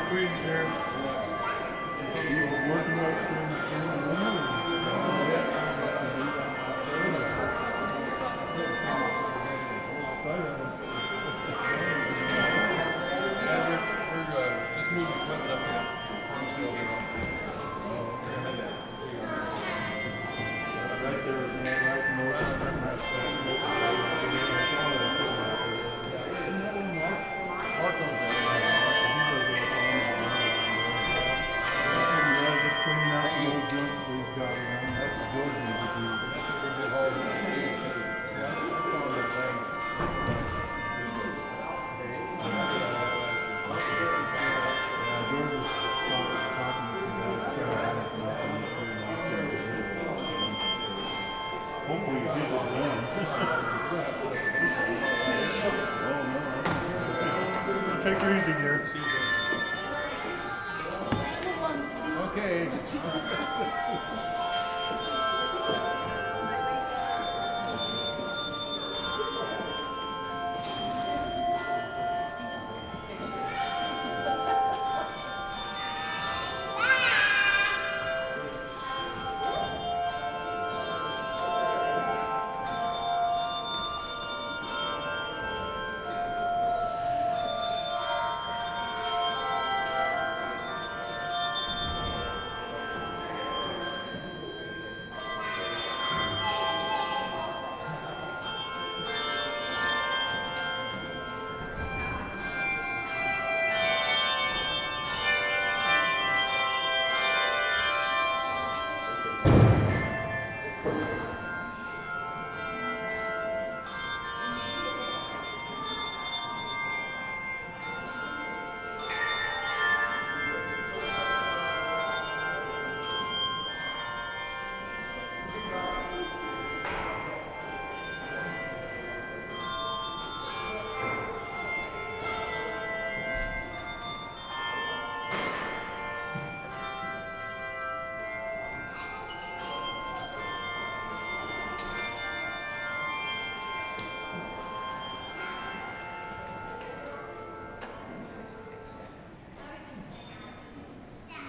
Queen's there. You were working with them in the winter. Just moving equipment up there. Farm sale there. Right there, right north of them. Mark owns that. Just cleaning out the old junk we've got around. That's what we need to do. That's what we did all the time. See, I found that land. George was talking to hopefully you get it done. Oh, no. Take her easy here. Okay.